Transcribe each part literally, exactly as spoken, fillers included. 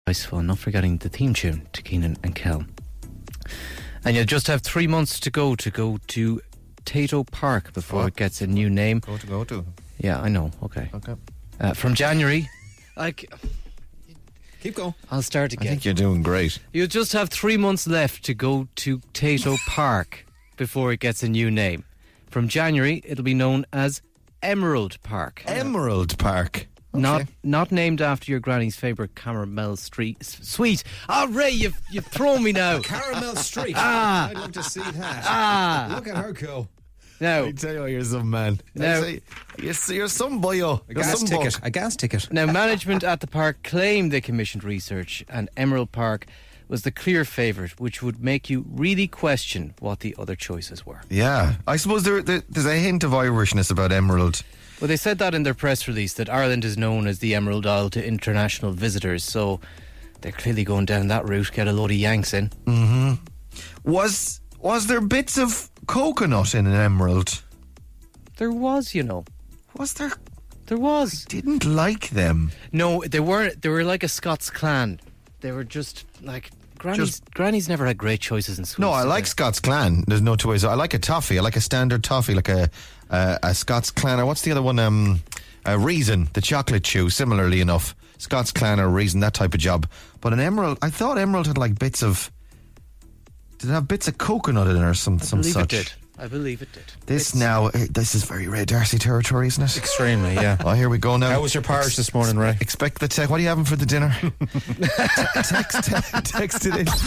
Nice fun, not forgetting the theme tune to Keenan and Kel. And you just have three months to go to go to Tato Park before What? it gets a new name. Go to go to. Yeah, I know. Okay. Okay. Uh, from January, like, Keep going. I'll start I again. think you're doing great. You just have three months left to go to Tato Park before it gets a new name. From January, it'll be known as Emerald Park. Emerald Park. Okay. Not not named after your granny's favourite caramel street sweet. Oh, Ray, you've you've thrown me now. Caramel Street. Ah. I'd love to see that. Ah, Look at her go. now, I tell you, what, you're some man. No. I say, you're, you're some boyo. A You're gas some ticket. buck. A gas ticket. now, management at the park claimed they commissioned research, and Emerald Park was the clear favourite, which would make you really question what the other choices were. Yeah, I suppose there, there, there's a hint of Irishness about Emerald. Well, they said that in their press release, that Ireland is known as the Emerald Isle to international visitors, so they're clearly going down that route, get a load of Yanks in. Mm-hmm. Was was there bits of coconut in an emerald? There was, you know. Was there? There was. Didn't like them. No, they weren't. They were like a Scots clan. They were just like... Granny's, Just- Granny's never had great choices in sweets. No, I did like they? Scots Clan. There's no two ways. I like a toffee. I like a standard toffee, like a uh, a Scots Clan. Or what's the other one? Um, uh, Reason, the chocolate chew. Similarly enough, Scots Clan or Reason, that type of job. But an emerald, I thought emerald had like bits of. Did it have bits of coconut in it or some I some believe such? it did. I believe it did. This It's- now, uh, this is very Ray Darcy territory, isn't it? Extremely, yeah. Oh, here we go now. How was your parish this morning, Ray? Expect the text. What are you having for the dinner? Te- text, te- text it in. Hi,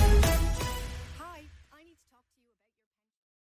I need to talk to you about your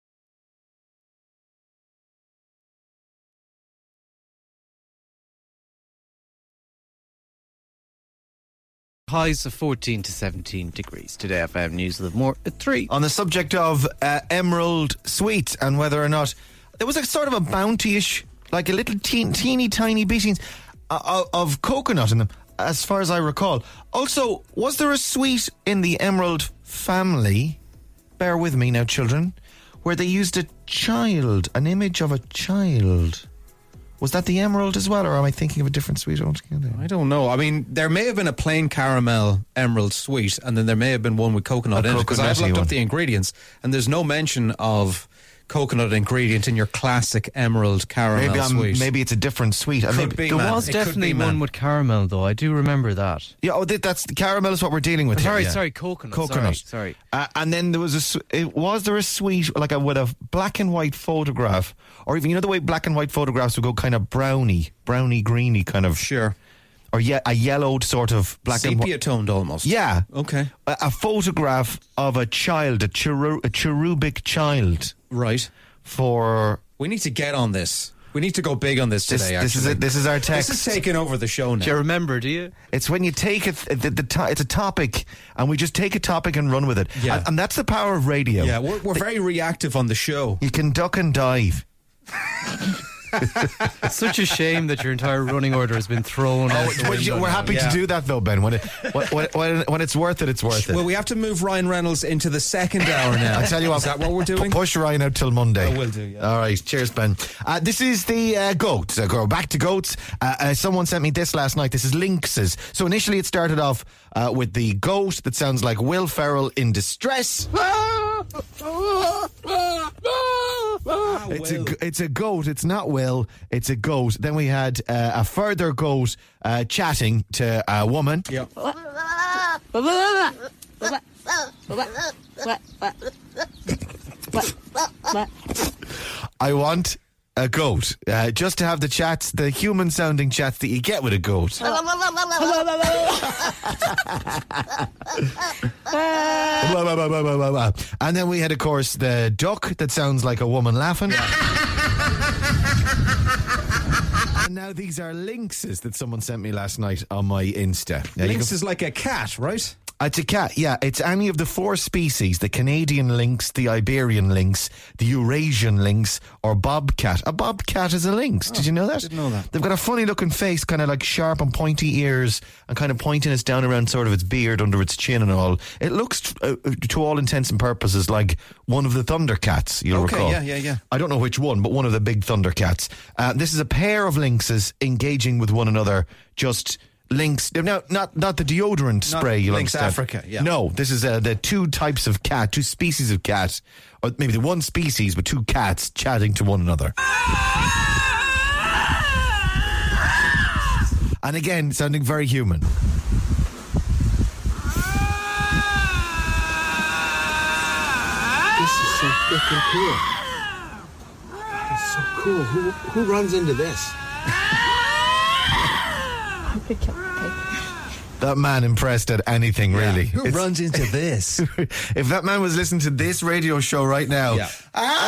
Highs of fourteen to seventeen degrees. Today F M News with more at three. On the subject of uh, emerald sweet and whether or not there was a sort of a bounty-ish, like a little teen, teeny tiny beatings uh, of coconut in them, as far as I recall. Also, was there a sweet in the emerald family, bear with me now children, where they used a child, an image of a child? Was that the emerald as well, or am I thinking of a different sweet altogether? I don't know. I mean, there may have been a plain caramel emerald sweet, and then there may have been one with coconut A in it, because I've coconutty looked one. up the ingredients, and there's no mention of coconut ingredient in your classic emerald caramel Maybe I'm, sweet. maybe it's a different sweet. I Could mean, be, There man. was It could definitely be, one man. with caramel, though. I do remember that. Yeah, oh, th- that's the caramel is what we're dealing with. Sorry, here, yeah. sorry, coconut. Coconut. Sorry, sorry. Uh, and then there was a. s- It, was there a sweet like a with a black and white photograph, or even you know the way black and white photographs would go kind of browny, browny, greeny kind of, Sure. or yeah, a yellowed sort of black and white. Sepia toned almost. Yeah, Okay. a, a photograph of a child, a, cheru- a cherubic child Right. for. We need to get on this. We need to go big on this This, today, this is actually. it. This is our text. This is taking over the show now. Do you remember, do you? It's when you take it, the, the to, it's a topic, and we just take a topic and run with it. Yeah. And, and that's the power of radio. Yeah, we're, we're very reactive on the show. You can duck and dive. It's such a shame that your entire running order has been thrown out the But you- window we're now. happy Yeah. to do that though, Ben. When it when, when, when it's worth it, it's worth it. Well, we have to move Ryan Reynolds into the second hour now. I tell you what, Is that what we're doing? P- push Ryan out till Monday. I will do, yeah. All right, cheers, Ben. Uh, this is the uh, goats. Uh, go back to goats. Uh, uh, someone sent me this last night. This is lynxes. So initially, it started off uh, with the goat that sounds like Will Ferrell in distress. Ah, It's Will. a g- it's a goat. It's not Will. It's a goat. Then we had uh, a further goat uh, chatting to a woman. Yeah. I want a goat, uh, just to have the chats, the human-sounding chats that you get with a goat. And then we had, of course, the duck that sounds like a woman laughing. And now these are lynxes that someone sent me last night on my Insta. Now, you Lynx can- is like a cat, right? It's a cat, yeah. It's any of the four species, the Canadian lynx, the Iberian lynx, the Eurasian lynx, or bobcat. A bobcat is a lynx. Did you know that? didn't know that. They've got a funny looking face, kind of like sharp and pointy ears, and kind of pointiness down around sort of its beard, under its chin and all. It looks, uh, to all intents and purposes, like one of the Thundercats, you'll Okay, recall. yeah, yeah, yeah. I don't know which one, but one of the big Thundercats. Uh, this is a pair of lynxes engaging with one another, just Lynx. No, not not the deodorant Not spray. You'll Lynx understand. Africa, yeah. No, this is uh, the two types of cat, two species of cat, or maybe the one species, but two cats chatting to one another. And again, sounding very human. This is so freaking cool. It's so cool. Who who runs into this? That man impressed at anything, really. Who It's- runs into this? If that man was listening to this radio show right now, Yeah.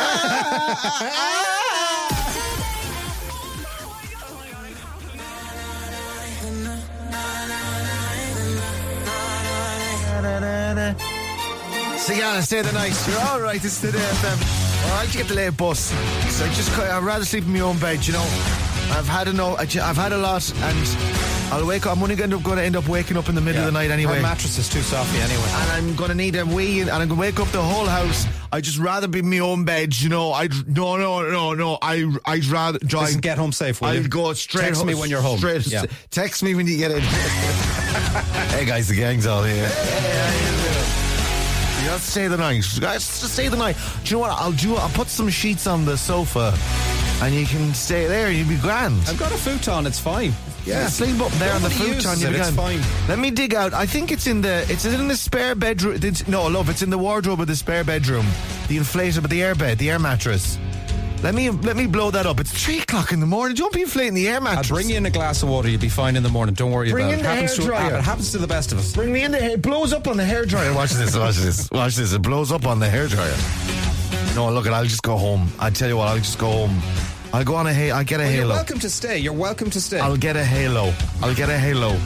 So yeah, stay the night. You're all right. It's the F M. All right, you get the late bus. So I just, I'd rather sleep in my own bed. You know, I've had enough. I've had a lot, and I'll wake up. I'm only going to going to end up waking up in the middle Yeah. of the night anyway. Her mattress is too soft anyway. And I'm going to need a wee, and I'm going to wake up the whole house. I'd just rather be in my own bed, you know. I'd no, no, no, no. I, I'd rather drive. Listen, get home safe, will I'll you? go straight. Text home, me when you're home. Straight, Yeah. Text me when you get in. Hey guys, the gang's all here. You have to stay the night, guys. Just stay the night. Do you know what? I'll do. I'll put some sheets on the sofa, and you can stay there. You'll be grand. I've got a futon, it's fine. Yeah, sleep up there on the Nobody futon. uses You'll it, be it's grand. fine. Let me dig out. I think it's in the. It's in the spare bedroom. It's, no, love. It's in the wardrobe of the spare bedroom. The inflatable, the air bed, the air mattress. Let me let me blow that up. It's three o'clock in the morning. Don't be inflating the air I'll mattress. bring you in a glass of water, you'll be fine in the morning. Don't worry Bring about in it. the Happens to, hairdryer. it happens to the best of us. Bring me in the hair. It blows up on the hairdryer. Watch this. Watch this. Watch this. It blows up on the hairdryer. No, look, I'll just go home. I tell you what, I'll just go home. I'll go on a ha- I'll get a Well, you're halo. welcome to stay. You're welcome to stay. I'll get a halo. I'll get a halo.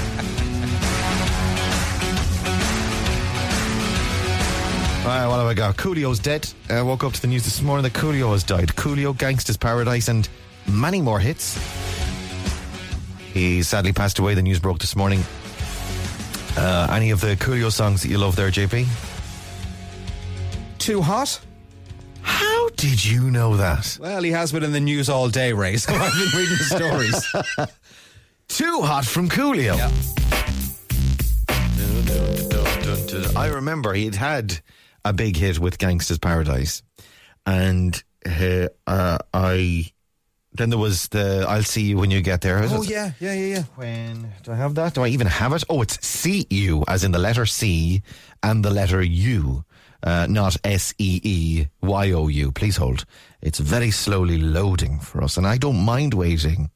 All right, what have I got? Coolio's dead. I woke up to the news this morning that Coolio has died. Coolio, Gangsta's Paradise, and many more hits. He sadly passed away. The news broke this morning. Uh, any of the Coolio songs that you love there, J P? Too hot? How did you know that? Well, he has been in the news all day, Ray, so I've been reading the stories. Too Hot from Coolio. Yeah. I remember he'd had a big hit with Gangsta's Paradise, and uh, uh, I then there was the I'll See You When You Get There. Oh, yeah, yeah, yeah, yeah. When do I have that? Do I even have it? Oh, it's C U, as in the letter C and the letter U, uh, not S E E Y O U. Please hold. It's very slowly loading for us, and I don't mind waiting.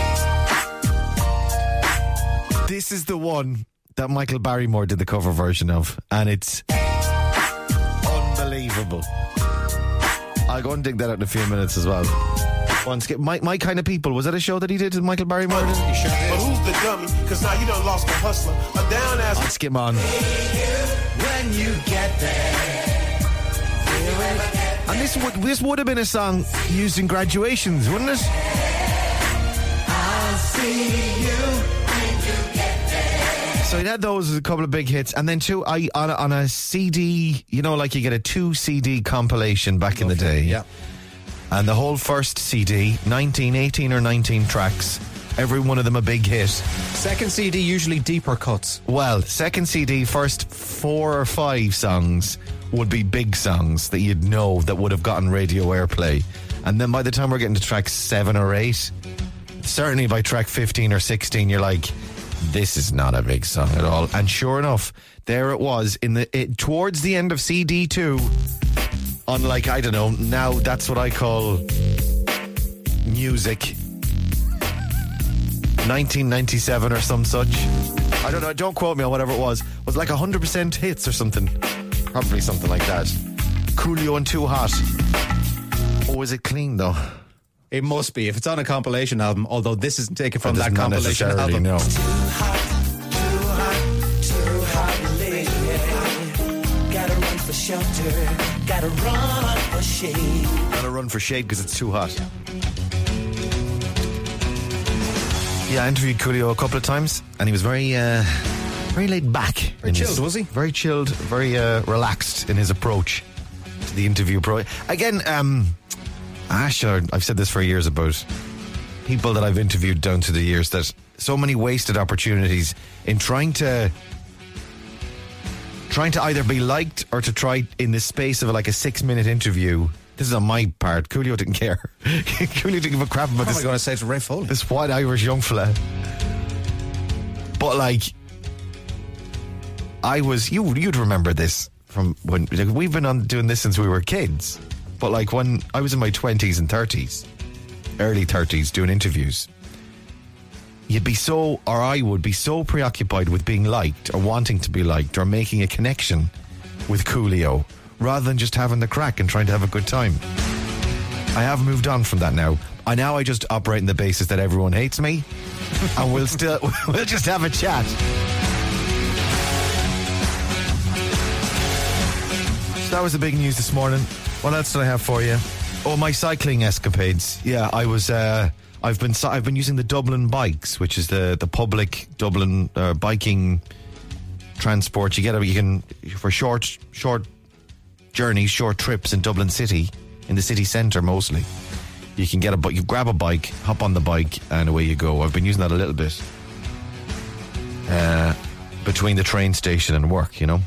This is the one that Michael Barrymore did the cover version of, and it's unbelievable. I'll go and dig that out in a few minutes as well. Once, my, my Kind of People, was that a show that he did with Michael Barrymore? Did? You sure But did. who's the dummy? Cause now you done lost the hustler. A down ass. I'll skip on. When you get there. And this would this would have been a song used in graduations, wouldn't it? I'll see you. So he had those as a couple of big hits, and then two I on a, on a C D, you know, like you get a two C D compilation back in the day. Yeah. And the whole first C D, nineteen, eighteen or nineteen tracks, every one of them a big hit. Second C D, usually deeper cuts. Well, second C D, first four or five songs would be big songs that you'd know that would have gotten radio airplay. And then by the time we're getting to track seven or eight, certainly by track fifteen or sixteen, you're like, this is not a big song at all. And sure enough, there it was in the it, towards the end of C D two. Unlike, I don't know, now that's what I call music. nineteen ninety-seven or some such. I don't know, don't quote me on whatever it was. It was like one hundred percent hits or something. Probably something like that. Coolio and Too Hot. Oh, is it clean though? It must be, if it's on a compilation album, although this isn't taken from That that does not compilation necessarily, album. no. Gotta run for shelter, gotta run for shade. Gotta run for shade because it's too hot. Yeah, I interviewed Coolio a couple of times, and he was very, uh, very laid back. Very in chilled, his- was he? Very chilled, very uh, relaxed in his approach to the interview. Pro again, um, Ash, I've said this for years about people that I've interviewed down to the years that so many wasted opportunities in trying to trying to either be liked or to try in the space of like a six minute interview. This is on my part. Coolio didn't care. Coolio didn't give a crap about What this. am I going to say to Ray Foley? This white Irish young fella. But like, I was you. You'd remember this from when like, we've been on doing this since we were kids. But like when I was in my twenties and thirties, early thirties, doing interviews, you'd be so, or I would be so preoccupied with being liked or wanting to be liked or making a connection with Coolio rather than just having the crack and trying to have a good time. I have moved on from that now. I now I just operate on the basis that everyone hates me, and we'll still we'll just have a chat. So that was the big news this morning. What else did I have for you? Oh, my cycling escapades. Yeah, I was. Uh, I've been. I've been using the Dublin Bikes, which is the the public Dublin uh, biking transport. You get a, you can for short short journeys, short trips in Dublin City, in the city centre mostly. You can get a you grab a bike, hop on the bike, and away you go. I've been using that a little bit uh, between the train station and work, you know.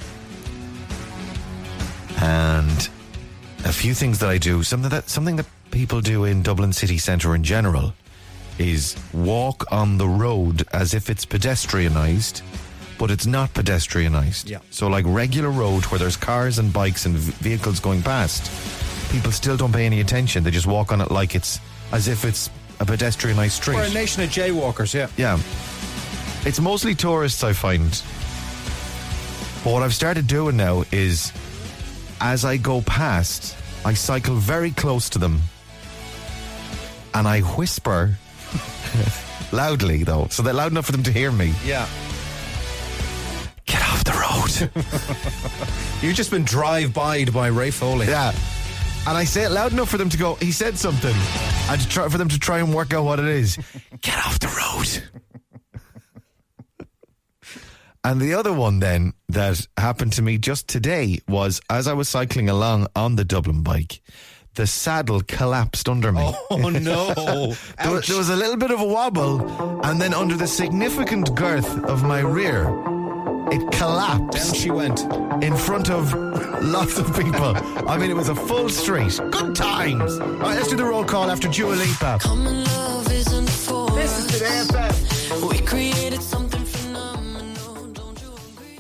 And a few things that I do, something that something that people do in Dublin city centre in general, is walk on the road as if it's pedestrianised, but it's not pedestrianised. Yeah. So like regular road where there's cars and bikes and v- vehicles going past, people still don't pay any attention. They just walk on it like it's as if it's a pedestrianised street. We're a nation of jaywalkers, yeah. Yeah. It's mostly tourists, I find. But what I've started doing now is, as I go past, I cycle very close to them and I whisper loudly, though, so they're loud enough for them to hear me. Yeah. Get off the road. You've just been drive-by'd by Ray Foley. Yeah. And I say it loud enough for them to go, he said something, and to try, for them to try and work out what it is. Get off the road. And the other one then that happened to me just today was, as I was cycling along on the Dublin bike, the saddle collapsed under me. Oh, no. there, was, there was a little bit of a wobble, and then under the significant girth of my rear, it collapsed. Down she went. In front of lots of people. I mean, it was a full street. Good times. All right, let's do the roll call after Dua Lipa. Common love isn't for This is Today F M. We created something phenomenal, don't you agree?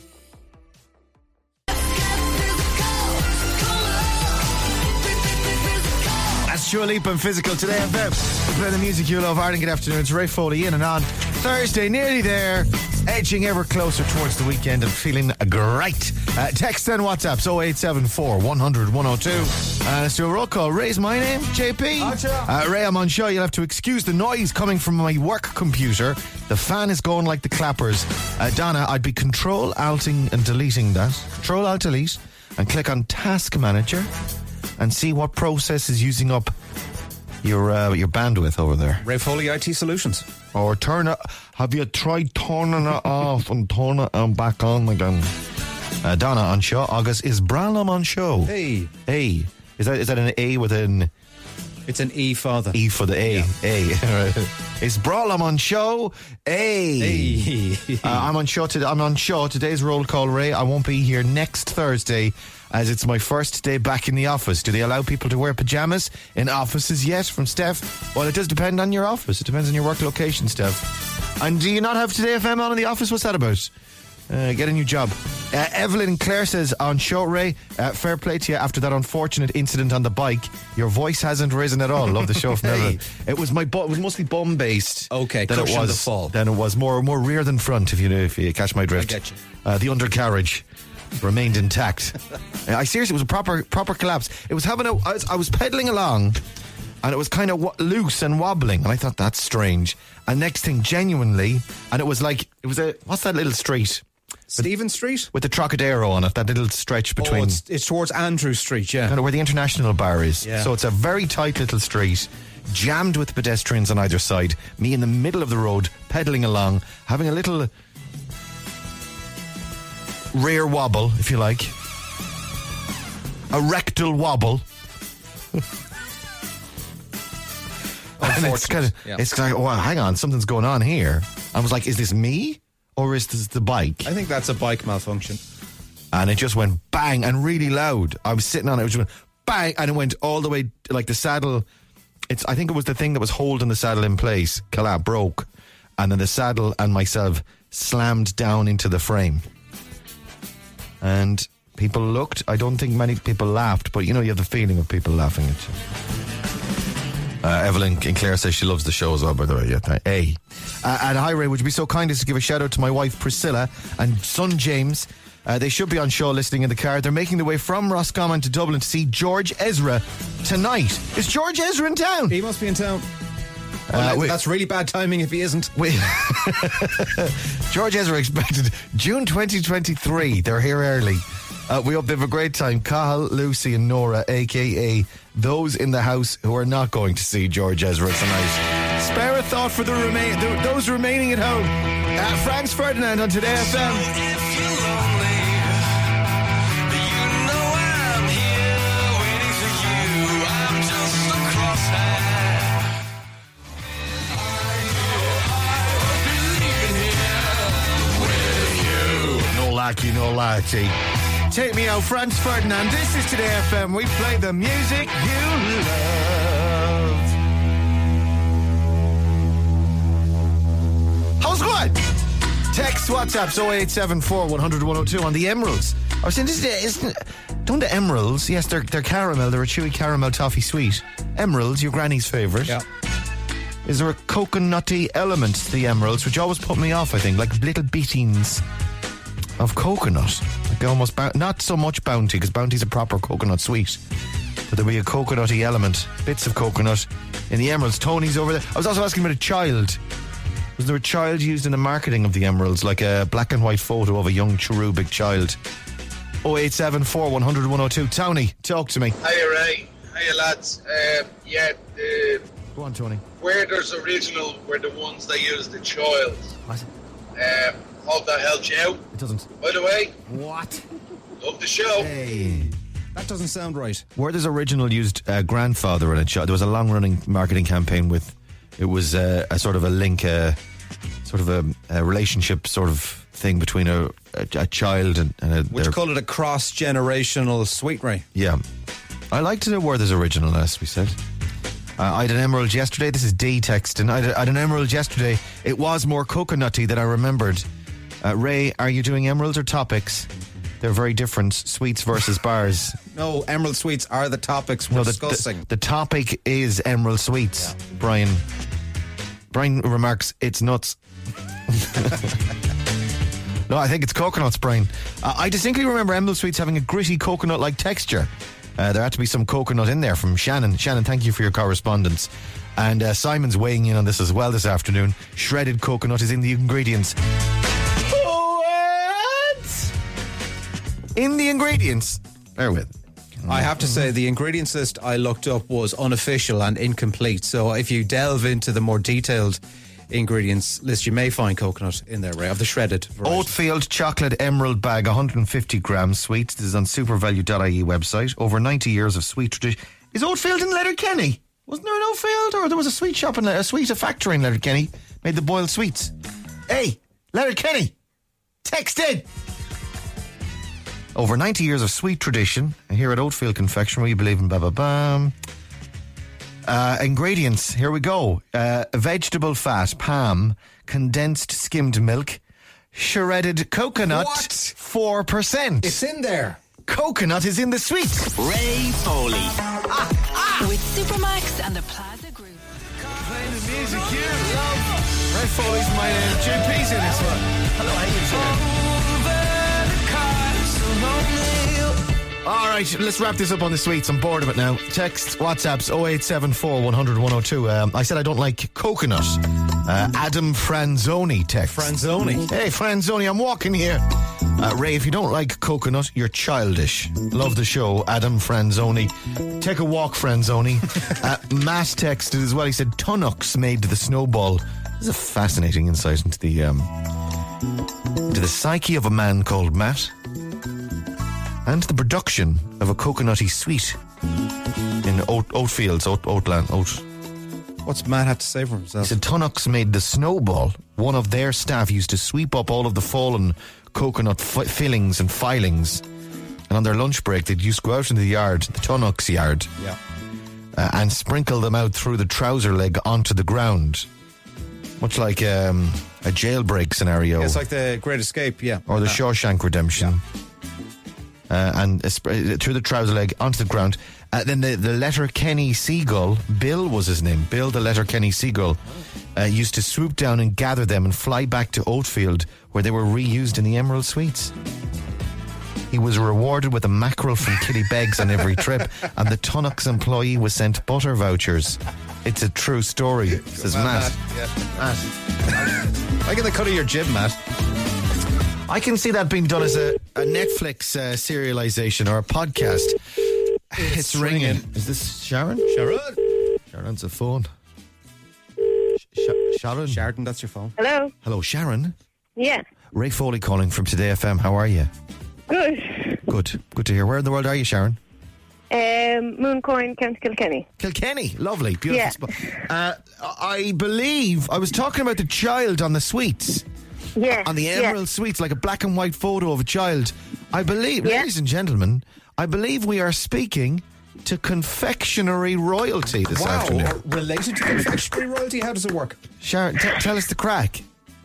That's Dua Lipa and Physical Today F M. We play the music you love. Ireland, good afternoon. It's Ray Foley in and on Thursday, nearly there, edging ever closer towards the weekend and feeling great. Uh, text and WhatsApp oh eight seven four, one hundred, one oh two. Uh, let's do a roll call. Ray's my name, J P. Uh, Ray, I'm on show. You'll have to excuse the noise coming from my work computer. The fan is going like the clappers. Uh, Donna, I'd be control alting and deleting that. Control alt delete and click on Task Manager and see what process is using up your uh, your bandwidth over there. Ray Foley I T Solutions. Or turn it. Have you tried turning it off and turn it um, back on again? Uh, Donna on show. August is Branham on show. Hey. A. Is that is that an A with an It's an E, father. E for the A? Yeah. A. It's Branham on show. A. Hey. uh, I'm on show today. I'm on show. Today's roll call, Ray. I won't be here next Thursday, as it's my first day back in the office. Do they allow people to wear pajamas in offices yet? From Steph. Well, it does depend on your office. It depends on your work location, Steph. And do you not have Today F M on in the office? What's that about? Uh, get a new job. Uh, Evelyn Clare says on show, Ray, uh, fair play to you after that unfortunate incident on the bike. Your voice hasn't risen at all. Love the show from Hey. Evelyn. It was my bu- it was mostly bum based. Okay, than it cushion was the fall. Then it was more more rear than front. If you know, if you catch my drift. I get you. Uh, the undercarriage remained intact. I seriously, it was a proper proper collapse. It was having a. I was, I was pedaling along, and it was kind of w- loose and wobbling, and I thought that's strange. And next thing, genuinely, and it was like it was a what's that little street Stephen Street? with the Trocadero on it? That little stretch between Oh, it's, it's towards Andrew Street, yeah. kind of where the International Bar is. Yeah. So it's a very tight little street, jammed with pedestrians on either side. Me in the middle of the road, pedaling along, having a little rear wobble, if you like. A rectal wobble. Oh, And it's kind of, Yeah. it's like, oh, hang on, something's going on here. I was like, is this me or is this the bike? I think that's a bike malfunction. And it just went bang and really loud. I was sitting on it, it just went bang, and it went all the way, like the saddle. It's, I think it was the thing that was holding the saddle in place, collapsed, broke, and then the saddle and myself slammed down into the frame. And people looked. I don't think many people laughed, but you know, you have the feeling of people laughing at you. Uh, Evelyn and Claire says she loves the show as well, by the way. Yeah, th- hey. Uh, and hi, Ray, would you be so kind as to give a shout out to my wife Priscilla and son James? Uh, they should be on show listening in the car. They're making their way from Roscommon to Dublin to see George Ezra tonight. Is George Ezra in town? He must be in town. Uh, Well, wait. that's really bad timing if he isn't. Wait. George Ezra expected June twenty twenty-three. They're here early. Uh, we hope they have a great time. Cahill, Lucy and Nora, a k a those in the house who are not going to see George Ezra tonight. Spare a thought for the remain th- those remaining at home. Uh, Franz Ferdinand on Today F M. If you're lonely, you know I'm here waiting for you. I'm just a crosshair. No lackey, no lackey. Take me out, Franz Ferdinand. This is Today F M. We play the music you love. How's it going? Text WhatsApp oh eight seven four one hundred one oh two on the Emeralds. I was saying, this is, isn't don't the Emeralds? Yes, they're they're caramel. They're a chewy caramel toffee sweet. Emeralds, your granny's favourite. Yeah. Is there a coconutty element to the Emeralds, which always put me off? I think like little beatings of coconut, like almost bou- not so much Bounty, because Bounty's a proper coconut sweet, but there'll be a coconutty element, bits of coconut in the Emeralds. Tony's over there. I was also asking about a child. Was there a child used in the marketing of the Emeralds, like a black and white photo of a young cherubic child? oh eight seven four one hundred one oh two. Tony, talk to me. Hiya, Ray. Hiya, lads. Um, yeah, the Go on, Tony. where there's original were the ones that used the child. What? Um, hope that helps you out. It doesn't. By the way, What? love the show. Hey. That doesn't sound right. Where there's original used uh, grandfather in a child. There was a long-running marketing campaign with, it was uh, a sort of a link, uh, sort of a, a relationship sort of thing between a, a, a child and, and a, Would you their- call it a cross-generational sweet ray? yeah. I like to know where there's original, as we said. Uh, I had an emerald yesterday. This is D texting. I had, I had an emerald yesterday. It was more coconutty than I remembered. Uh, Ray, are you doing emeralds or topics? They're very different. Sweets versus bars. No, emerald sweets are the topics we're No, the, discussing. the, the topic is emerald sweets. Brian. Brian remarks, it's nuts. No, I think it's coconuts, Brian. Uh, I distinctly remember emerald sweets having a gritty coconut-like texture. Uh, there had to be some coconut in there from Shannon. Shannon, thank you for your correspondence. And uh, Simon's weighing in on this as well this afternoon. Shredded coconut is in the ingredients. What? In the ingredients. Bear with. I have to say, the ingredients list I looked up was unofficial and incomplete. So if you delve into the more detailed ingredients list, you may find coconut in there, Ray, of the shredded variety. Oatfield chocolate emerald bag, one hundred fifty grams sweets. This is on supervalue dot I E website. Over ninety years of sweet tradition. Is Oatfield in Letterkenny? Wasn't there an Oatfield? Or there was a sweet shop in a sweet a factory in Letterkenny made the boiled sweets. Hey, Letterkenny, text in. Over ninety years of sweet tradition here at Oatfield Confectionery. We believe in ba ba bam. Uh, ingredients, here we go. Uh, vegetable fat, palm, condensed skimmed milk, shredded coconut, What? four percent. It's in there. Coconut is in the sweets. Ray Foley. With Supermax and the Plaza Group. Playing the music you love. Red Foley's my uh, J P's in this one. Hello, how you doing? All right, let's wrap this up on the sweets. I'm bored of it now. Text, WhatsApps oh eight seven four one hundred one oh two. Um, I said I don't like coconut. Uh, Adam Franzoni text. Franzoni. Hey, Franzoni, I'm walking here. Uh, Ray, if you don't like coconut, you're childish. Love the show, Adam Franzoni. Take a walk, Franzoni. uh, Matt texted as well. He said Tunnocks made the snowball. This is a fascinating insight into the um, into the psyche of a man called Matt, and the production of a coconutty sweet in oat, oat fields, oat, oatland, oat, What's Matt have to say for He himself? said Tunnocks made the snowball. One of their staff used to sweep up all of the fallen coconut fi- fillings and filings. And on their lunch break, they'd used to go out into the yard, the Tunnocks yard, Yeah. uh, and sprinkle them out through the trouser leg onto the ground. Much like um, a jailbreak scenario. It's like the Great Escape, yeah. or the Uh, Shawshank Redemption. Uh, and uh, sp- uh, through the trouser leg onto the ground. Uh, then the, the Letterkenny seagull, Bill was his name, Bill the Letterkenny seagull, uh, used to swoop down and gather them and fly back to Oatfield, where they were reused in the Emerald Sweets. He was rewarded with a mackerel from Kitty Beggs on every trip, and the Tunnocks employee was sent butter vouchers. It's a true story, says Well, Matt. Matt, yeah. I get the cut of your jib, Matt. I can see that being done as a, a Netflix uh, serialization or a podcast. It's, ringing. ringing. Is this Sharon? Sharon. Sharon's a phone. Sh- Sharon? Sheridan, that's your phone. Hello. Hello, Sharon. Yeah. Ray Foley calling from Today F M. How are you? Good. Good. Good to hear. Where in the world are you, Sharon? Um, Mooncoin, County Kilkenny. Kilkenny. Lovely. Beautiful Yeah. spot. Uh, I believe I was talking about the child on the sweets. Yeah. On the yeah. Emerald Sweets, like a black and white photo of a child. I believe, Yeah. ladies and gentlemen, I believe we are speaking to confectionery royalty this Wow. afternoon. Related to confectionery royalty, how does it work? Sharon, t- tell us the crack.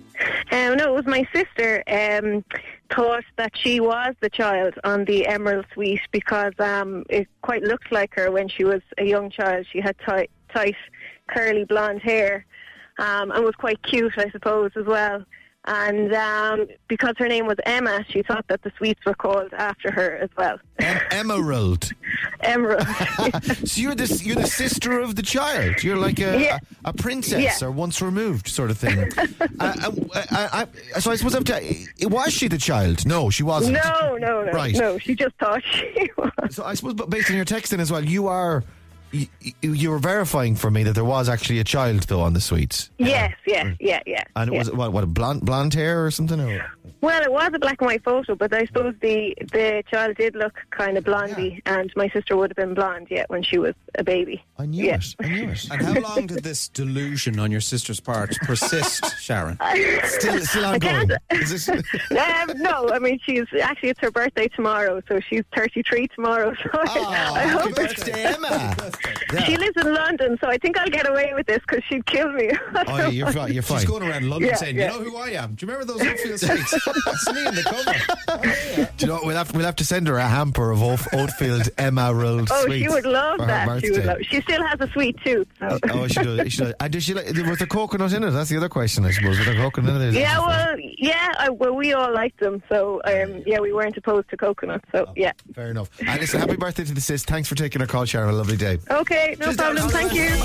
Um, no, it was my sister um, thought that she was the child on the Emerald Suite because um, it quite looked like her when she was a young child. She had tight, tight curly blonde hair um, and was quite cute, I suppose, as well. And um, because her name was Emma, she thought that the sweets were called after her as well. Em- Emerald. Emerald. So you're the you're the sister of the child. You're like a Yeah. a, a princess Yeah. or once removed sort of thing. uh, uh, I, I, so I suppose I've t- was she the child? No, she wasn't. No, no, no. Right. No, she just thought she was. So I suppose, but based on your texting as well, you are you, you were verifying for me that there was actually a child though on the sweets. Yes, yeah, yeah, yeah. And it yeah. was what what a blonde blonde hair or something. Or? Well, it was a black and white photo, but I suppose the the child did look kind of blondie, and my sister would have been blonde yet when she was a baby. I knew Yeah. it. I knew it. And how long did this delusion on your sister's part persist, Sharon? Still, still ongoing. Is this, um, no, I mean she's actually it's her birthday tomorrow, so she's thirty-three tomorrow. So I, I happy hope it's, birthday, Emma. Yeah. she lives in London, so I think I'll get away with this because she'd kill me. Oh, yeah, you're fine. You're fine. She's going around London Yeah, saying, yeah. you know who I am? Do you remember those Oatfield sweets? That's me in the cover. Do you know what? We'll have, we'll have to send her a hamper of Oat- Oatfield Emerald Oh, sweets she would love for her that. She would birthday. love. She still has a sweet tooth. So. Oh, she does. She does. And does she like, was there coconut in it? That's the other question, I suppose. Was there coconut in it? Yeah, well, yeah, I, well, we all liked them, so um, yeah, we weren't opposed to coconut. So yeah. Fair enough. And listen, happy birthday to the sis. Thanks for taking our call, Sharon. Have a lovely day. Okay, no problem. Thank you.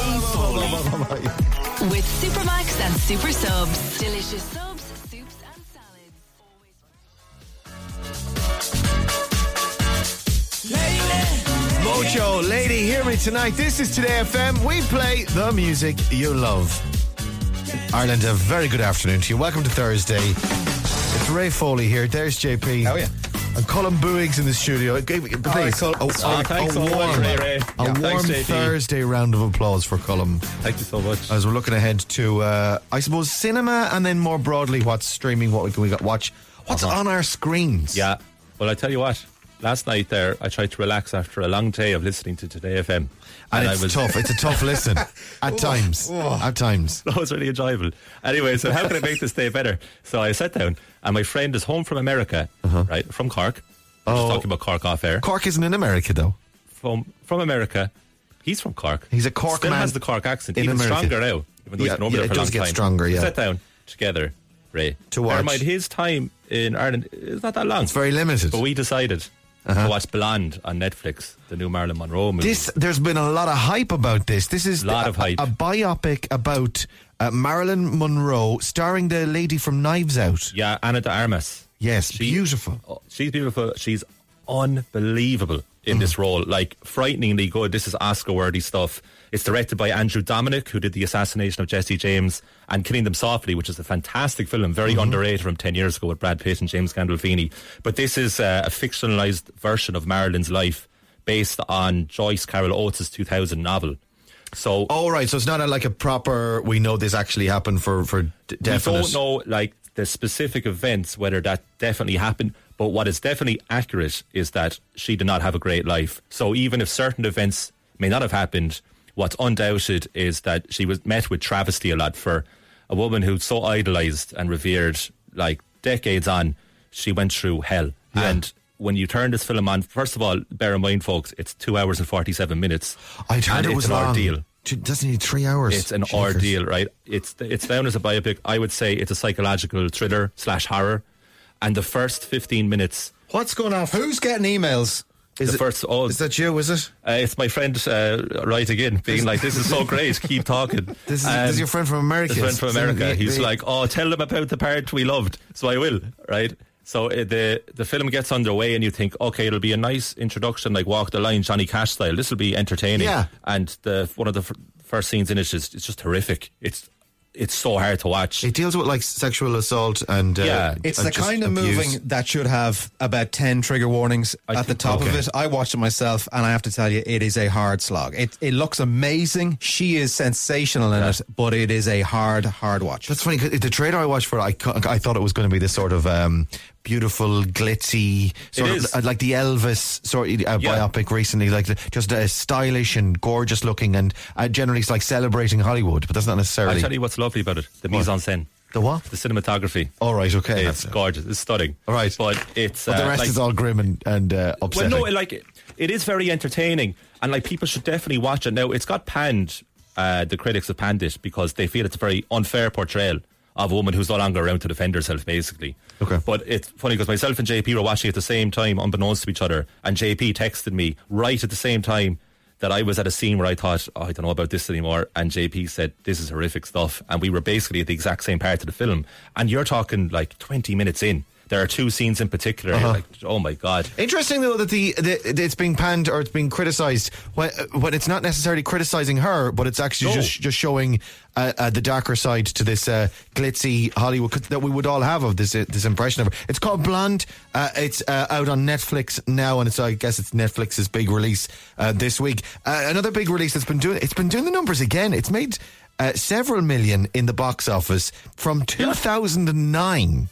With Supermax and Super Subs. Delicious subs, soups and salads. Always Mojo, lady, hear me tonight. This is Today F M. We play the music you love. Ireland, a very good afternoon to you. Welcome to Thursday. It's Ray Foley here. There's J P. Oh, yeah. And Colin Bowigs in the studio. Please, Col- a, a, Oh, thanks a so much, warm, Ray, Ray. a Yeah, warm thanks, J P. Thursday round of applause for Colin. Thank you so much. As we're looking ahead to, uh, I suppose, cinema, and then more broadly, what's streaming, what we can we got watch, what's Uh-huh. on our screens. Yeah. Well, I tell you what. Last night there, I tried to relax after a long day of listening to Today F M. and, I it's was tough. It's a tough listen at times. At times. That was really enjoyable. Anyway, so how can I make this day better? So I sat down, and my friend is home from America, right, from Cork. I was Oh. talking about Cork off air. Cork isn't in America, though. From from America. He's from Cork. He's a Cork Still man has the Cork accent, in even America. stronger now. Even though Yeah, he's been over yeah, there it for a long does get time. stronger, We yeah. sat down together, Ray. To Bear in watch. mind, his time in Ireland is not that long. It's very limited. But we decided Uh-huh. to watch Blonde on Netflix, the new Marilyn Monroe movie. This, there's been a lot of hype about this. This is Lot a, of hype. a biopic about uh, Marilyn Monroe, starring the lady from Knives Out. Yeah, Anna de Armas. Yes, She- beautiful. Oh, she's beautiful. She's unbelievable in Mm. this role. Like, frighteningly good. This is Oscar-worthy stuff. It's directed by Andrew Dominic, who did The Assassination of Jesse James and Killing Them Softly, which is a fantastic film, very Mm-hmm. underrated from ten years ago with Brad Pitt and James Gandolfini. But this is uh, a fictionalized version of Marilyn's life based on Joyce Carol Oates' two thousand novel. So, oh right, so it's not a, like a proper. We know this actually happened for for d- definite. We don't know like the specific events whether that definitely happened, but what is definitely accurate is that she did not have a great life. So even if certain events may not have happened, what's undoubted is that she was met with travesty a lot for a woman who's so idolised and revered, like decades on. She went through hell, Yeah. and when you turn this film on, first of all, bear in mind, folks, it's two hours and forty-seven minutes. I heard and it it's was an long. ordeal. It doesn't need three hours. It's an Jeepers. ordeal, right? It's it's down as a biopic. I would say it's a psychological thriller slash horror. And the first fifteen minutes, What's going on? Who's getting emails? Is the it, first, oh, is that you? Is it? uh, it's my friend uh, right again, being like, "This is so great, keep talking." This is, Um, this is your friend from America. His friend from So America. the- He's the- like, "Oh, tell them about the part we loved." So I will, right? So uh, the the film gets underway, and you think, okay, it'll be a nice introduction, like Walk the Line, Johnny Cash style. This will be entertaining. Yeah. And the one of the f- first scenes in it is it's just horrific. It's it's so hard to watch. It deals with like sexual assault and uh, Yeah. It's and the just kind of abuse. movie that should have about ten trigger warnings I at the think- top okay. of it. I watched it myself, and I have to tell you, it is a hard slog. It it looks amazing. She is sensational in it, but it is a hard, hard watch. That's funny. 'Cause the trailer I watched for it, I, cu- I thought it was going to be this sort of um, beautiful, glitzy, sort It of is. uh, like the Elvis sort of uh, Yeah. biopic recently, like the, just uh, stylish and gorgeous looking, and uh, generally it's like celebrating Hollywood, but that's not I'll necessarily tell you what's lovely about it: the mise en scène, the what. the cinematography. All right, okay. It's That's- gorgeous. It's stunning. All right. But it's but the uh, rest like- is all grim and, and uh, Well, upsetting. no, like it, it is very entertaining, and like people should definitely watch it. Now, it's got panned. Uh, the critics have panned it because they feel it's a very unfair portrayal of a woman who's no longer around to defend herself, basically. Okay. But it's funny because myself and J P were watching at the same time, unbeknownst to each other, and J P texted me right at the same time that I was at a scene where I thought, oh, I don't know about this anymore, and J P said, this is horrific stuff, and we were basically at the exact same part of the film, and you're talking like twenty minutes in. There are two scenes in particular, Uh-huh. you're like, oh my God. Interesting though that the, the it's being panned or it's being criticised when, when it's not necessarily criticising her, but it's actually No. just just showing uh, uh, the darker side to this uh, glitzy Hollywood that we would all have of this uh, this impression of her. It's called Blonde. Uh, it's uh, out on Netflix now, and it's I guess it's Netflix's big release uh, this week. Uh, another big release that's been doing it's been doing the numbers again. It's made uh, several million in the box office from two thousand nine.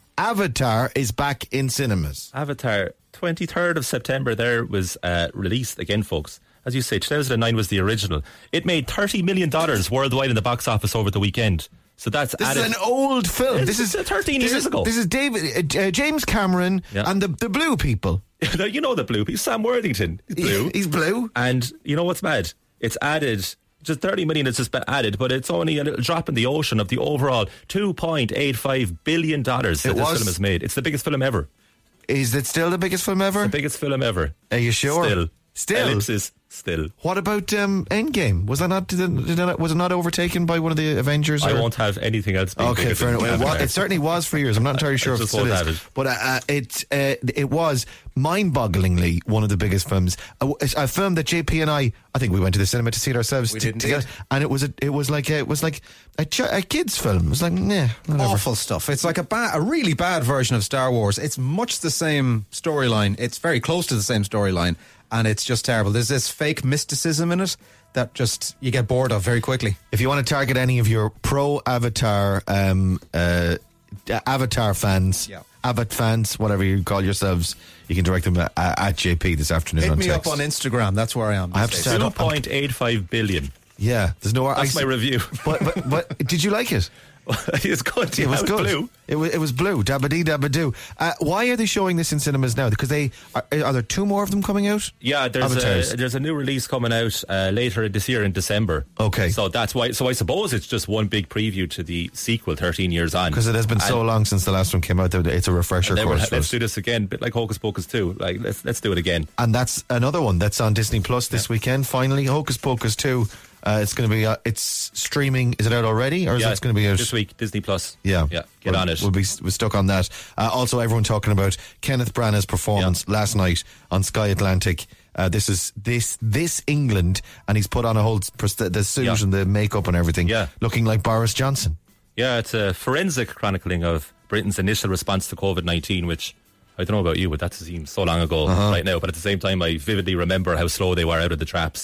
Avatar is back in cinemas. Avatar, twenty-third of September there was uh, released again, folks. As you say, two thousand nine was the original. It made thirty million dollars worldwide in the box office over the weekend. So that's This added. is an old film. This This, is is thirteen this years is, ago. This is David, uh, uh, James Cameron Yeah. and the the Blue people. You know the blue. He's Sam Worthington. He's blue. He's blue. And you know what's mad? It's added. Just thirty million is just been added, but it's only a little drop in the ocean of the overall two point eight five billion dollars that It this was- film has made. It's the biggest film ever. Is it still the biggest film ever? The biggest film ever. Are you sure? Still. Still? Ellipsis. Still. What about um, Endgame? Was that not? Did it, did it, was it not overtaken by one of the Avengers? I or- won't have anything else. Being Okay, bigger fair than enough. Well, Avatar. it certainly was for years. I'm not entirely sure I if it just still won't is. have it. But uh, uh, it uh, it was mind-bogglingly one of the biggest films. A, a film that J P and I, I think we went to the cinema to see it ourselves. We t- did indeed. together, and it was a, it was like a, it was like a, ch- a kids' film. It was like nah, whatever. Awful stuff. It's like a ba- a really bad version of Star Wars. It's much the same storyline. It's very close to the same storyline, and it's just terrible. There's this fake mysticism in it that just you get bored of very quickly. If you want to target any of your pro Avatar um, uh, Avatar fans, Yeah. Avat fans, whatever you call yourselves, you can direct them at, at J P this afternoon. Hit on me text. up on Instagram. That's where I am. I have to these say, I days. two don't- point eight five billion. Yeah, there's no. That's I, my review. But, but but did you like it? It's good. Yeah, It was good. Blue. It was it was blue. Dabba-dee, dabba-doo. Uh, why are they showing this in cinemas now? Because they are, are there two more of them coming out? Yeah, there's Avatars. a, there's a new release coming out uh, later this year in December. Okay. So that's why. So I suppose it's just one big preview to the sequel, thirteen years on. Because it has been so And long since the last one came out. that It's a refresher then we'll course. ha- for let's us. do this again, bit like Hocus Pocus two. Like let's let's do it again. And that's another one that's on Disney Plus this weekend. Finally, Hocus Pocus two. Uh, it's going to be. Uh, it's streaming. Is it out already, or is Yeah, it going to be out this week? Disney Plus. Yeah, yeah. Get we'll, on it. We'll be we're stuck on that. Uh, also, everyone talking about Kenneth Branagh's performance last night on Sky Atlantic. Uh, this is this this England, and he's put on a whole pres- the suit Yeah. and the makeup and everything, Yeah. looking like Boris Johnson. Yeah, it's a forensic chronicling of Britain's initial response to COVID nineteen, which I don't know about you, but that seems so long ago Uh-huh. right now. But at the same time, I vividly remember how slow they were out of the traps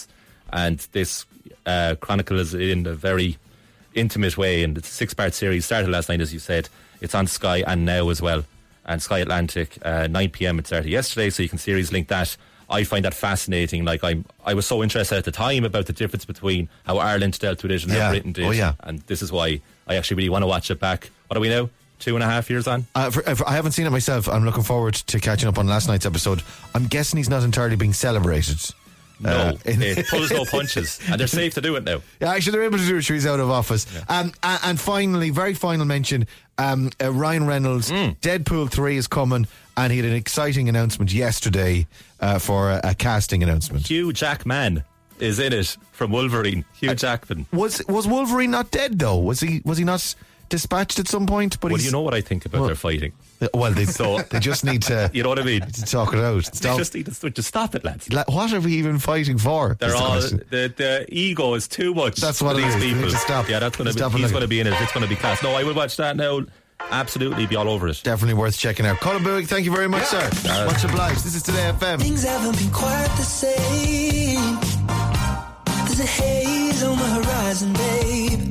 and this uh, chronicles it in a very intimate way, and it's a six-part series. Started last night, as you said. It's on Sky and Now as well, and Sky Atlantic, uh, nine p.m. It started yesterday, so you can series link that. I find that fascinating. Like I'm, I was so interested at the time about the difference between how Ireland dealt with it and Yeah. how Britain did. Oh, yeah. And this is why I actually really want to watch it back. What are we now? Two and a half years on? Uh, for, for, I haven't seen it myself. I'm looking forward to catching up on last night's episode. I'm guessing he's not entirely being celebrated. No, Uh, in- it pulls no punches, and they're safe to do it now. Yeah, actually, they're able to do it. He's out of office. Um, and, and finally, very final mention: um, uh, Ryan Reynolds, Deadpool three is coming, and he had an exciting announcement yesterday uh, for a, a casting announcement. Hugh Jackman is in it from Wolverine. Hugh Jackman. Was was Wolverine not dead though? Was he was he not dispatched at some point? But Well, he's, you know what I think about Well, their fighting. Well, they So- they just need to You know what I mean? to talk it out. They Stop. just need to just stop it, lads. Like, what are we even fighting for? They're is the all question. the, the ego is too much. That's what for it these is. They need people. to stop. Yeah, that's going to Stop be. and He's look. going to be in it. It's going to be class. No, I will watch that now. Absolutely, be all over it. Definitely worth checking out. Colin Buick, thank you very much, sir. Uh, Much obliged. This is Today F M. Things haven't been quite the same. There's a haze on the horizon, babe.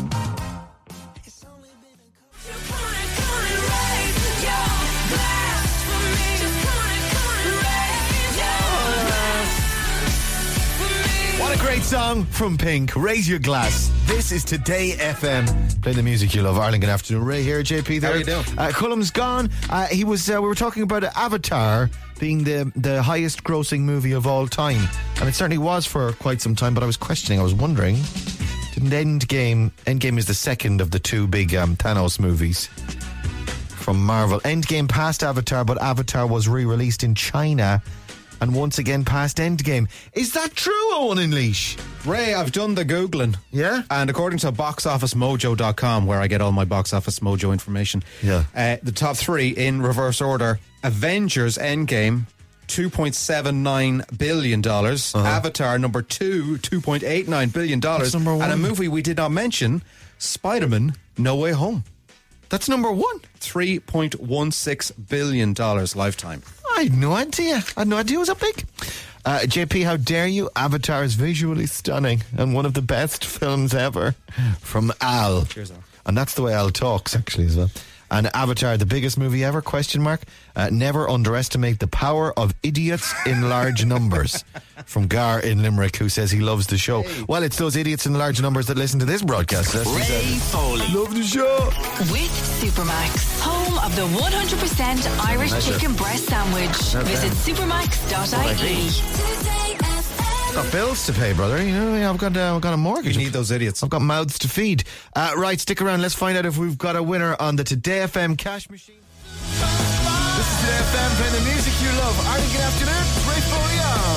What a great song from Pink. Raise your glass. This is Today F M. Play the music you love. Arlen, good afternoon. Ray here, J P there. How you doing? Uh, Cullum's gone. Uh, he was. Uh, we were talking about Avatar being the the highest grossing movie of all time, and it certainly was for quite some time. But I was questioning. I was wondering, didn't Endgame? Endgame is the second of the two big um, Thanos movies from Marvel. Endgame passed Avatar, but Avatar was re-released in China. And once again past Endgame. Is that true, Owen and Leash? Ray, I've done the Googling. Yeah? And according to box office mojo dot com, where I get all my box office mojo information, Yeah. uh, the top three in reverse order: Avengers Endgame, two point seven nine billion dollars. Uh-huh. Avatar, number two, two point eight nine billion dollars. That's number one. And a movie we did not mention, Spider-Man No Way Home, That's number one. three point one six billion dollars lifetime. I had no idea. I had no idea it was that big. Uh, J P, how dare you? Avatar is visually stunning and one of the best films ever. From Al. Cheers, Al. And that's the way Al talks, actually, as well. And Avatar, the biggest movie ever, question mark. Uh, never underestimate the power of idiots in large numbers. From Gar in Limerick, who says he loves the show. Well, it's those idiots in large numbers that listen to this broadcast. That's what he Ray said. Foley. Love the show. With Supermax, home of the one hundred percent Irish Nice. chicken breast sandwich. Okay. Visit supermax dot I E. I've got bills to pay, brother. You know, I've got, uh, I've got a mortgage. You need those idiots. I've got mouths to feed. Uh, right, stick around. Let's find out if we've got a winner on the Today F M cash machine. This is Today F M playing the music you love. Arden, good afternoon. It's Ray Foley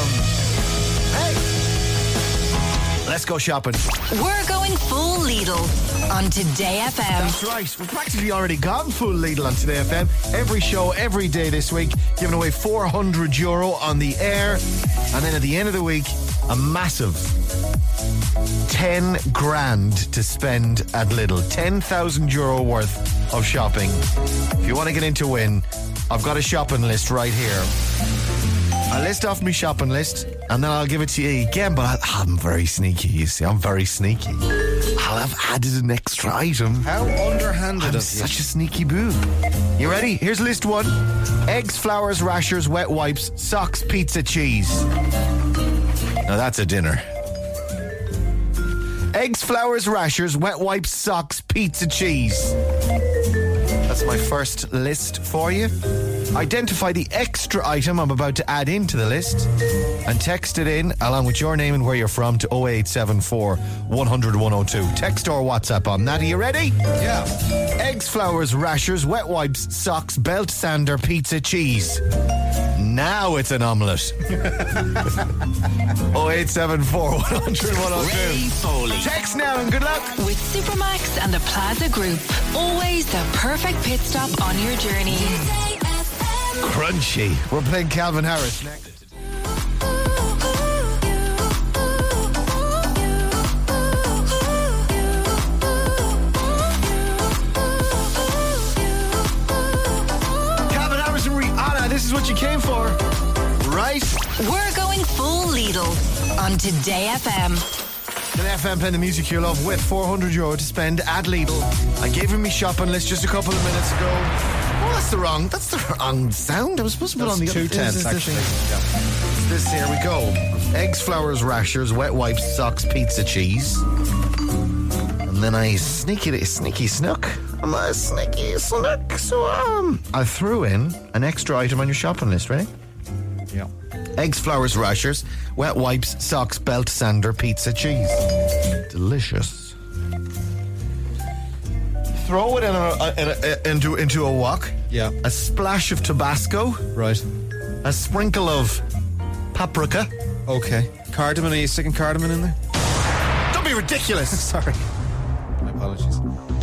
on. Hey. Let's go shopping. We're going full Lidl on Today F M. That's right. We've practically already gone full Lidl on Today F M. Every show, every day this week, giving away four hundred euro on the air. And then at the end of the week, a massive ten grand to spend at Lidl. ten thousand euro worth of shopping. If you want to get into win, I've got a shopping list right here. I'll list off my shopping list and then I'll give it to you again, but I'm very sneaky, you see. I'm very sneaky. I'll have added an extra item. How underhanded I'm of you. such a sneaky boob. You ready? Here's list one. Eggs, flowers, rashers, wet wipes, socks, pizza, cheese. Now that's a dinner. Eggs, flowers, rashers, wet wipes, socks, pizza, cheese. That's my first list for you. Identify the extra item I'm about to add into the list and text it in along with your name and where you're from to oh eight seven four, one hundred, one oh two. Text or WhatsApp on that. Are you ready? Yeah. Eggs, flowers, rashers, wet wipes, socks, belt sander, pizza, cheese. Now it's an omelette. oh eight seven four, one hundred, one oh two. Ray Foley. Text now and good luck. With Supermax and the Plaza Group, always the perfect pit stop on your journey. Crunchy. We're playing Calvin Harris next. Calvin Harris and Rihanna, this is what you came for. right? We're going full Lidl on Today F M. An F M playing the music you love with four hundred euro to spend at Lidl. I gave him my shopping list just a couple of minutes ago. Oh, that's the wrong. That's the wrong sound. I was supposed to put That's on the two tenths, this, this, actually. this, this, here we go. Eggs, flowers, rashers, wet wipes, socks, pizza, cheese. And then I sneaky, sneaky snook. I'm a sneaky snook. So um, I threw in an extra item on your shopping list, right? Yeah. Eggs, flowers, rashers, wet wipes, socks, belt sander, pizza, cheese. Delicious. Throw it in a, in a, into into a wok. Yeah. A splash of Tabasco. Right. A sprinkle of paprika. Okay. Cardamom, are you sticking cardamom in there? Don't be ridiculous. Sorry. My apologies.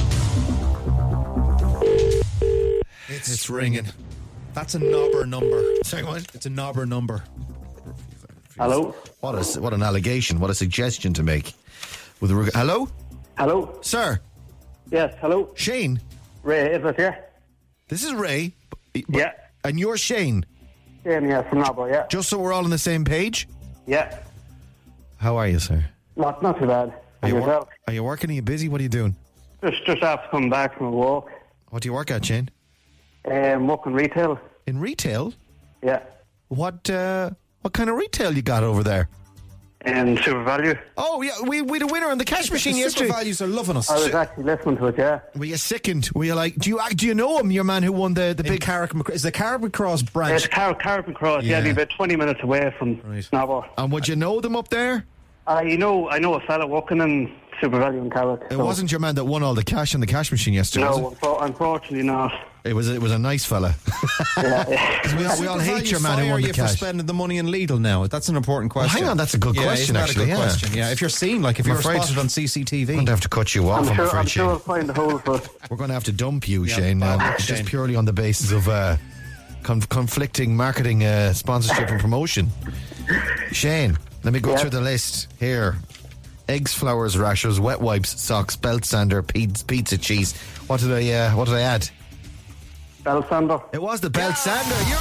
It's, it's ringing. That's a knobber number. Sorry, what? It's a knobber number. Hello? What a, what an allegation. What a suggestion to make. With a reg- Hello? Hello? Sir? Yes, hello? Shane? Ray, is it here? This is Ray. but- Yeah. And you're Shane? Shane, yeah, from Nobble, yeah. Just so we're all on the same page? Yeah. How are you, sir? Not, not too bad. Are And you, wor- yourself? are you working? Are you busy? What are you doing? Just, just after coming back from a walk. What do you work at, Shane? Um, working retail. In retail? Yeah. What uh, what kind of retail you got over there? And Super Value. Oh, yeah, we we had a winner on the cash machine The yesterday. Super Values are loving us. I was actually listening to it, yeah. Were you sickened? Were you like, do you do you know him, your man who won the, the In big... Carrick Mac- is the Carrick Cross It's branch? Car- Carrick Cross, yeah, Yeah. be about twenty minutes away from Right. Snobber. And would you know them up there? I know, I know a fella working in Super Value in Carrick. It so- wasn't your man that won all the cash on the cash machine yesterday, No, was unfo- unfortunately not. it? It was, it was a nice fella. Yeah, yeah. we all, we all Super hate your Values man who fire won the you for cash. spending the money in Lidl now? That's an important question. hang on, that's a good yeah, question, isn't that actually, a good yeah. question? Yeah, if you're seen, like if I'm you're afraid- spotted on C C T I'm V. going to have to cut you off, I'm I'm, sure, afraid, I'm sure Shane. I'll find a hole for it. We're going to have to dump you, Yeah. Shane, now, Oh, just Shane. purely on the basis of uh, con- conflicting marketing, uh, sponsorship and promotion. Shane, let me go Yeah. through the list here. Eggs, flowers, rashers, wet wipes, socks, belt sander, pizza, pizza cheese. What did I? Uh, what did I add? Bell Sander. It was the belt sander. You're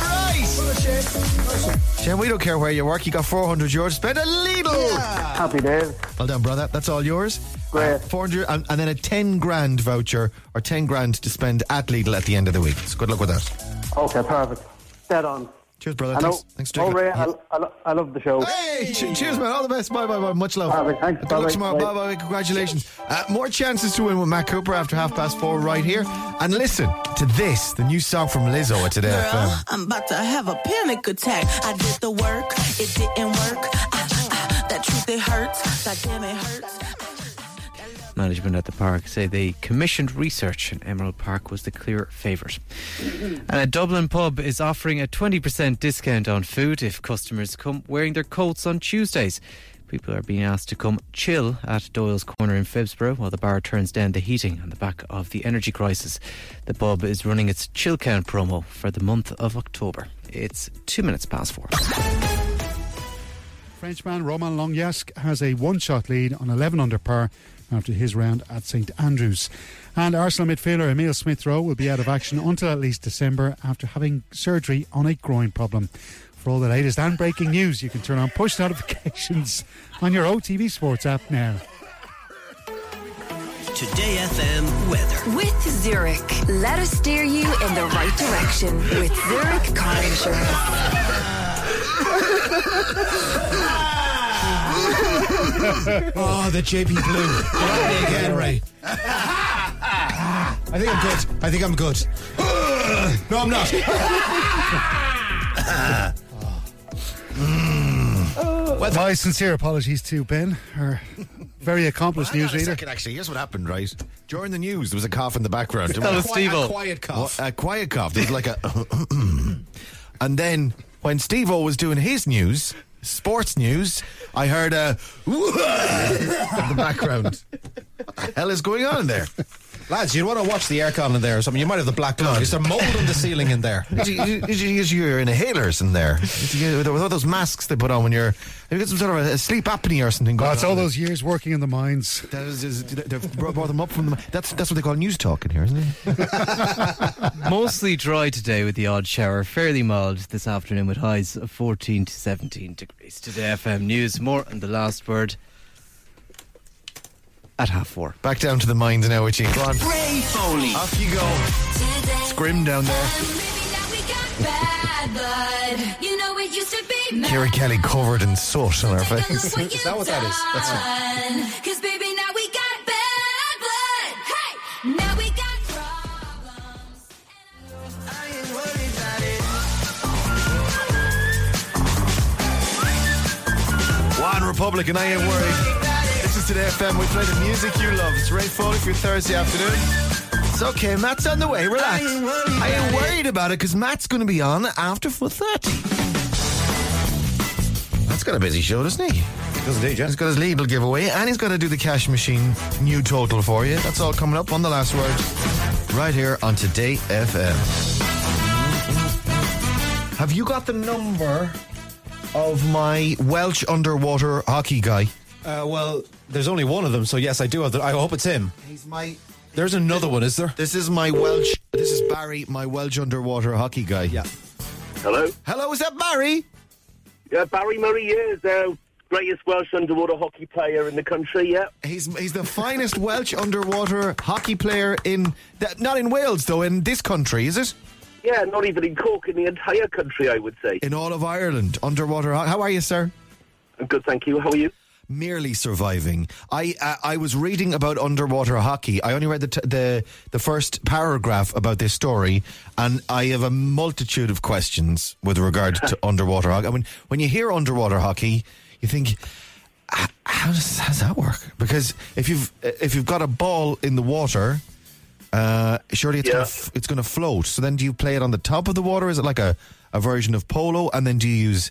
right. Shane, we don't care where you work. You got four hundred euros to spend at Lidl. Happy days. Well done, brother. That's all yours. Great. Uh, four hundred and, and then a ten grand voucher or ten grand to spend at Lidl at the end of the week. So good luck with that. Okay, perfect. Dead on. Cheers, brother. I know. Thanks. Thanks for Oh, taking Ray, it. I, I, lo- I love the show. Hey, che- cheers, man. All the best. Bye, bye, bye. Much love. Bye, thanks. Good luck Bye, tomorrow. bye. Bye, bye. Congratulations. Uh, more chances to win with Matt Cooper after half past four right here. And listen to this, the new song from Lizzo at Today F M. Girl, I'm about to have a panic attack. I did the work, it didn't work. Ah, ah, ah, that truth, it hurts. That damn, it hurts. Management at the park say they commissioned research and Emerald Park was the clear favourite. And a Dublin pub is offering a twenty percent discount on food if customers come wearing their coats on Tuesdays. People are being asked to come chill at Doyle's Corner in Phibsborough while the bar turns down the heating on the back of the energy crisis. The pub is running its chill count promo for the month of October. It's two minutes past four. Frenchman Romain Longyask has a one-shot lead on eleven under par after his round at St Andrews. And Arsenal midfielder Emile Smith-Rowe will be out of action until at least December after having surgery on a groin problem. For all the latest and breaking news, you can turn on push notifications on your O T V Sports app now. Today F M weather. With Zurich, let us steer you in the right direction with Zurich Car Insurance. Oh, the J P Blue. Get at me again, Ray. I think I'm good. I think I'm good. No, I'm not. Well, my sincere apologies to Ben, our very accomplished Hang on a newsreader. second, actually. Here's what happened, right? During the news, there was a cough in the background. That was Steve-O. A quiet cough. Well, a quiet cough. There was like a... and then when Steve-O was doing his news, sports news, I heard a... in the background. What the hell is going on in there? Lads, you want to watch the aircon in there or something? You might have the black lung. Is there mold in the ceiling in there? Did you, did you use your inhalers in there? Did you, with all those masks they put on when you're... Have you got some sort of a sleep apnea or something going Oh, it's on? all those years working in the mines. That is, is, they've brought brought them up from the... That's, that's what they call news talk in here, isn't it? Mostly dry today with the odd shower. Fairly mild this afternoon with highs of fourteen to seventeen degrees. Today F M News. More on the last word at half four. Back down to the mines now with you. Go on. Ray Foley. Off you go. It's grim down there. Bad blood. You know it used to be Kerry Kelly covered in soot on her face. Is that what that is? That's right. Cause baby now we got bad blood. Hey, now we got problems. I ain't worried about it. One Republican, I ain't worried. This is Today F M. We play the music you love. It's Ray Foley for your Thursday afternoon. It's okay, Matt's on the way. Relax. I ain't worried about it because Matt's going to be on after four thirty. Matt's got a busy show, doesn't he? Does indeed, yeah. He's got his Lidl giveaway and he's got to do the cash machine new total for you. That's all coming up on The Last Word right here on Today F M. Have you got the number of my Welsh underwater hockey guy? Uh, well, there's only one of them, so yes, I do have the... I hope it's him. He's my... There's another one, is there? This is my Welsh... This is Barry, my Welsh underwater hockey guy. Yeah. Hello? Hello, is that Barry? Yeah, Barry Murray is the greatest Welsh underwater hockey player in the country, yeah. He's he's the finest Welsh underwater hockey player in... The, not in Wales, though, in this country, is it? Yeah, not even in Cork, in the entire country, I would say. In all of Ireland, underwater hockey. How are you, sir? I'm good, thank you. How are you? Merely surviving. I uh, I was reading about underwater hockey. I only read the, t- the the first paragraph about this story, and I have a multitude of questions with regard to underwater hockey. I mean, when you hear underwater hockey, you think, how does, how does that work? Because if you've if you've got a ball in the water, uh, surely it's Yeah. gonna f- it's going to float. So then, do you play it on the top of the water? Is it like a, a version of polo? And then do you use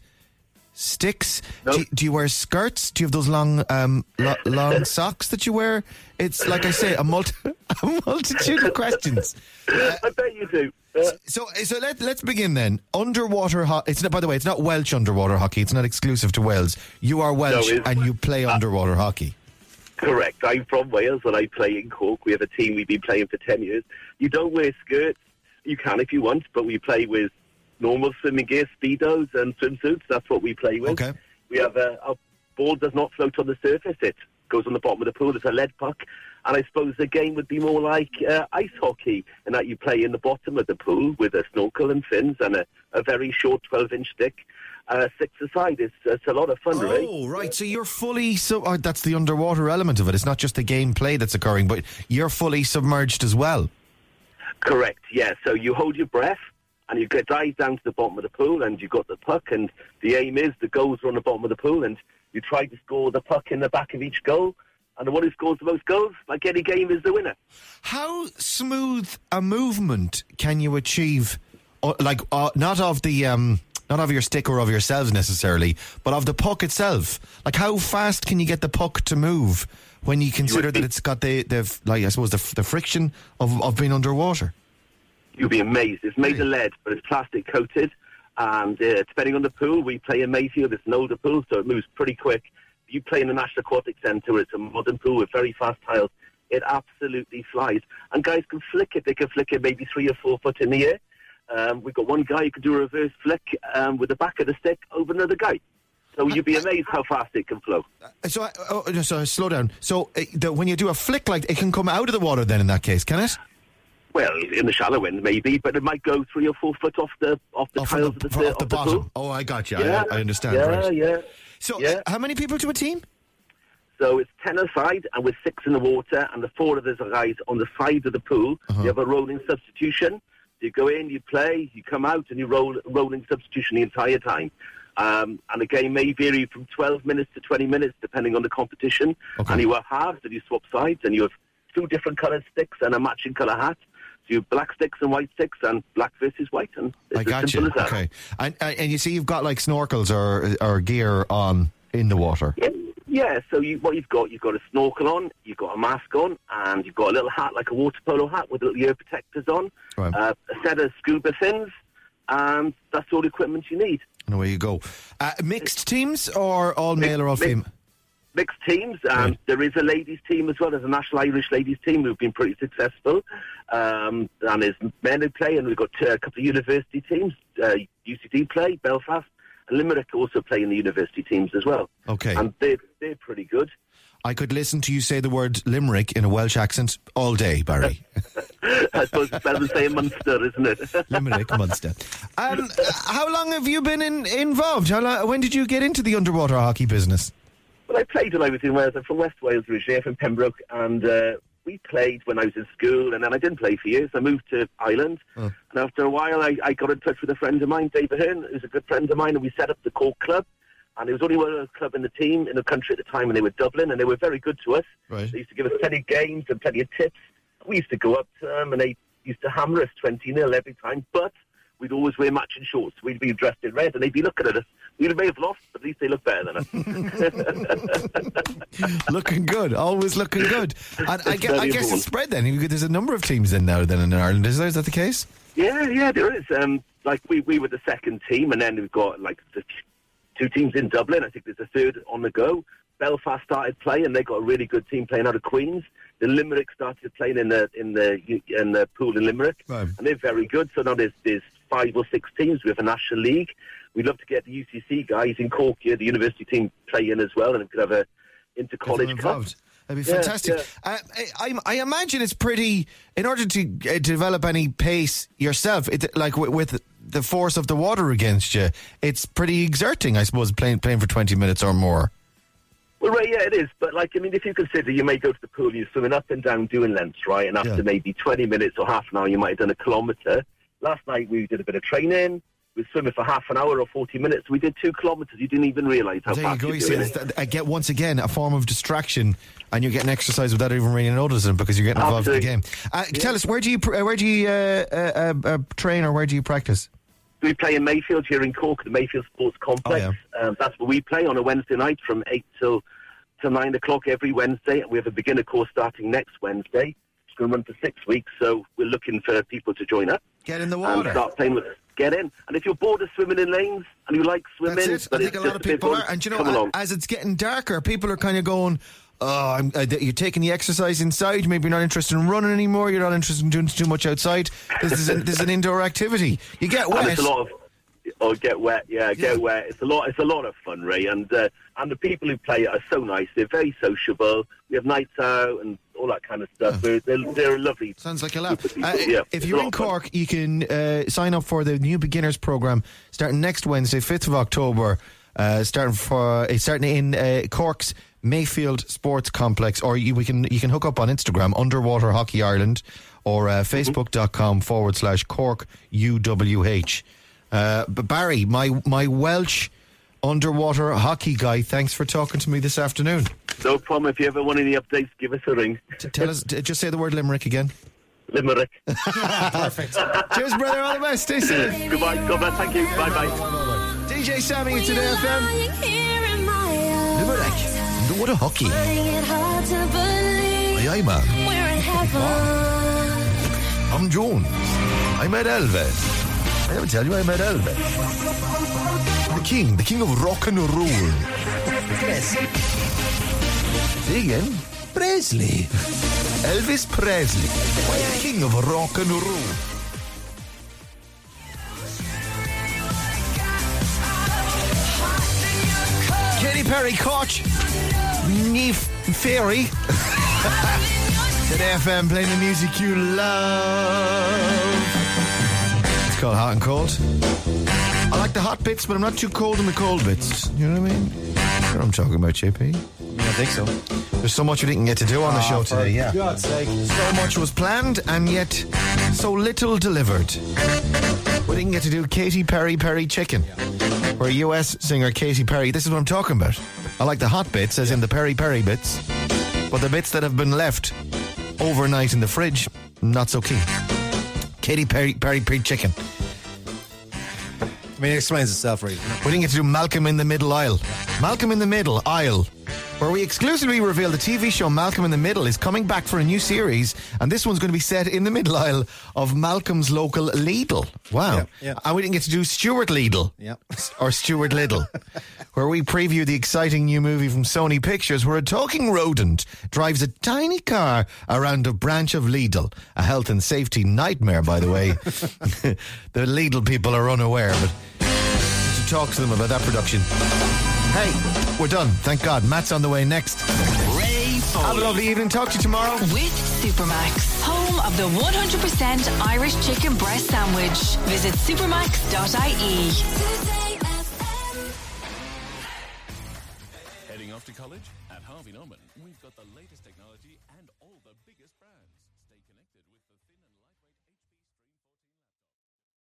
sticks? Nope. Do, you, do you wear skirts? Do you have those long um, lo- long socks that you wear? It's like I say, a, multi- a multitude of questions. Uh, I bet you do. Uh, so, so let let's begin then. Underwater hockey. It's not. By the way, it's not Welsh underwater hockey. It's not exclusive to Wales. You are Welsh No, it's- and you play uh, underwater hockey. correct. I'm from Wales and I play in Cork. We have a team we've been playing for ten years. You don't wear skirts. You can if you want, but we play with normal swimming gear, speedos and swimsuits. That's what we play with. Okay. We have a, our ball does not float on the surface. It goes on the bottom of the pool. It's a lead puck. And I suppose the game would be more like uh, ice hockey, in that you play in the bottom of the pool with a snorkel and fins and a, a very short twelve-inch stick, uh, six aside. It's, it's a lot of fun, right? Oh, right. So you're fully so. Oh, that's the underwater element of it. It's not just the gameplay that's occurring, but you're fully submerged as well. Correct, yeah. So you hold your breath and you get dive down to the bottom of the pool and you've got the puck, and the aim is the goals are on the bottom of the pool and you try to score the puck in the back of each goal, and the one who scores the most goals, like any game, is the winner. How smooth a movement can you achieve? Uh, like uh, not of the um, not of your stick or of yourselves necessarily, but of the puck itself. Like how fast can you get the puck to move when you consider would that be- it's got the, the like I suppose the, the friction of of being underwater? You'll be amazed. It's made of lead, but it's plastic coated. And uh, depending on the pool, we play in Mayfield. It's an older pool, so it moves pretty quick. You play in the National Aquatic Centre, it's a modern pool with very fast tiles. It absolutely flies. And guys can flick it. They can flick it maybe three or four foot in the air. Um, we've got one guy who can do a reverse flick um, with the back of the stick over another guy. So you'd be amazed how fast it can flow. So, I- oh, no, so slow down. So, uh, the, when you do a flick, like it can come out of the water, then in that case, can it? Well, in the shallow end maybe, but it might go three or four foot off the off the Oh, tiles from the, of the, from of off the the bottom. pool. Oh, I got you. Yeah, I, I understand. Yeah, right. yeah. So, yeah. uh, how many people to a team? So it's ten aside, and with six in the water, and the four of us are guys on the side of the pool. Uh-huh. You have a rolling substitution. You go in, you play, you come out, and you roll rolling substitution the entire time. Um, and the game may vary from twelve minutes to twenty minutes, depending on the competition. Okay. And you have halves, and you swap sides, and you have two different coloured sticks and a matching colour hat. So you have black sticks and white sticks, and black versus white, and it's I as got simple you. as that. Okay, and and you see, you've got like snorkels or or gear on in the water. Yeah, Yeah, so you, what you've got, you've got a snorkel on, you've got a mask on, and you've got a little hat like a water polo hat with little ear protectors on, Right. uh, a set of scuba fins, and that's all the equipment you need. And away you go. Uh, mixed teams or all male or all female? Mixed teams. Um, There is a ladies' team as well. There's a National Irish ladies' team who've been pretty successful. Um, and there's men who play, and we've got uh, a couple of university teams. Uh, U C D play, Belfast, and Limerick also play in the university teams as well. Okay. And they're, they're pretty good. I could listen to you say the word Limerick in a Welsh accent all day, Barry. I suppose it's better than saying Munster, isn't it? Limerick, Munster. Um, uh, how long have you been in, involved? How long, when did you get into the underwater hockey business? Well, I played when I was in Wales. I'm from West Wales originally, from Pembroke, and uh, we played when I was in school, and then I didn't play for years. I moved to Ireland, Oh. and after a while, I, I got in touch with a friend of mine, David Hearn, who's a good friend of mine, and we set up the Cork Club. And there was only one other club in the team, in the country at the time, and they were Dublin, and they were very good to us. Right. They used to give us plenty of games and plenty of tips. We used to go up to them, and they used to hammer us twenty nil every time, but we'd always wear matching shorts. We'd be dressed in red, and they'd be looking at us. We may have lost, but at least they look better than us. Looking good, always looking good. And I, It's guess, very I guess important. it's spread then. There's a number of teams in now then in Ireland, is there? Is that the case? Yeah, yeah, there is. Um, like, we, we were the second team, and then we've got, like, the two teams in Dublin. I think there's a third on the go. Belfast started playing, and they got a really good team playing out of Queens. The Limerick started playing in the in the in the pool in Limerick, Right. and they're very good. So now there's there's five or six teams. We have a national league. We'd love to get the U C C guys in Cork here, the university team, play in as well, and we could have a inter-college Get them cup. involved. That'd be Yeah, fantastic. yeah. Uh, I, I imagine it's pretty. In order to uh, develop any pace yourself, it, like with, with the force of the water against you, it's pretty exerting, I suppose, playing playing for twenty minutes or more. Well, right, yeah, it is. But, like, I mean, if you consider you may go to the pool, you're swimming up and down doing lengths, right? And after Yeah. maybe twenty minutes or half an hour, you might have done a kilometre. Last night we did a bit of training. We were swimming for half an hour or forty minutes. We did two kilometres. You didn't even realise how There you fast go. you're You see, doing it's it. th- I get once again a form of distraction, and you're getting exercise without even really noticing because you're getting involved in the game. Uh, Tell us, where do you pr- uh, where do you uh, uh, uh, uh, train or where do you practice? We play in Mayfield here in Cork, the Mayfield Sports Complex. Oh, um, that's where we play on a Wednesday night from eight till, till nine o'clock every Wednesday. We have a beginner course starting next Wednesday. It's going to run for six weeks, so we're looking for people to join up. Get in the And water. start playing with us. Get in. And if you're bored of swimming in lanes and you like swimming, That's it. I but think it's a lot just of bit people fun, are, and you know, come a- along. as it's getting darker, people are kind of going, "Oh, I'm, uh, you're taking the exercise inside. Maybe you're not interested in running anymore. You're not interested in doing too much outside. This is, a, this is an indoor activity. You get And wet. it's a lot of oh, get wet, yeah, get wet. It's a lot. It's a lot of fun, Ray. And uh, and the people who play it are so nice. They're very sociable. We have nights out and all that kind of stuff. They're, they're, they're lovely. Sounds like a laugh. People, Uh, yeah, if it's you're a lot in of fun. Cork, you can uh, sign up for the new beginners program starting next Wednesday, fifth of October. Uh, starting for uh, starting in uh, Cork's Mayfield Sports Complex, or you we can you can hook up on Instagram Underwater Hockey Ireland or uh, facebook.com forward slash Cork U W H. Uh, but Barry, my my Welsh underwater hockey guy, thanks for talking to me this afternoon. No problem. If you ever want any updates, give us a ring. T- tell us, t- just say the word Limerick again. Limerick. Perfect. Cheers, brother. All the best. Stay safe. Goodbye. God bless. Thank you. Bye bye. D J Sammy at Today F M. Limerick. Underwater hockey. Aye, aye, man. I'm John. I met Elvis. I never tell you I met Elvis. The king, the king of rock and roll. Presley. Say again. Presley. Elvis Presley. The king of rock and roll. Katy Perry, Koch, Neve Fairy. Today F M playing the music you love. It's called Hot and Cold. I like the hot bits, but I'm not too cold in the cold bits. You know what I mean? You know what I'm talking about, J P? I think so. There's so much we didn't get to do on the Ah, show for today, yeah. God's sake. So much was planned, and yet so little delivered. We didn't get to do Katy Perry Perry Chicken, where U S singer Katy Perry, this is what I'm talking about. I like the hot bits, as in the Perry Perry bits, but the bits that have been left overnight in the fridge, not so keen. Katy Perry Perry Perry Chicken. I mean, it explains itself, really. We didn't get to do Malcolm in the Middle Aisle. Malcolm in the Middle Aisle. where we exclusively reveal the T V show Malcolm in the Middle is coming back for a new series, and this one's going to be set in the middle aisle of Malcolm's local Lidl. Wow. Yeah, yeah. And we didn't get to do Stuart Lidl. Yeah. Or Stuart Little, where we preview the exciting new movie from Sony Pictures where a talking rodent drives a tiny car around a branch of Lidl. A health and safety nightmare, by the way. The Lidl people are unaware, but to talk to them about that production. Hey, we're done. Thank God. Matt's on the way next. Ray Foley. Have a lovely evening. Talk to you tomorrow. With Supermax, home of the one hundred percent Irish chicken breast sandwich. Visit supermax dot I E. Heading off to college? At Harvey Norman, we've got the latest technology and all the biggest brands. Stay connected.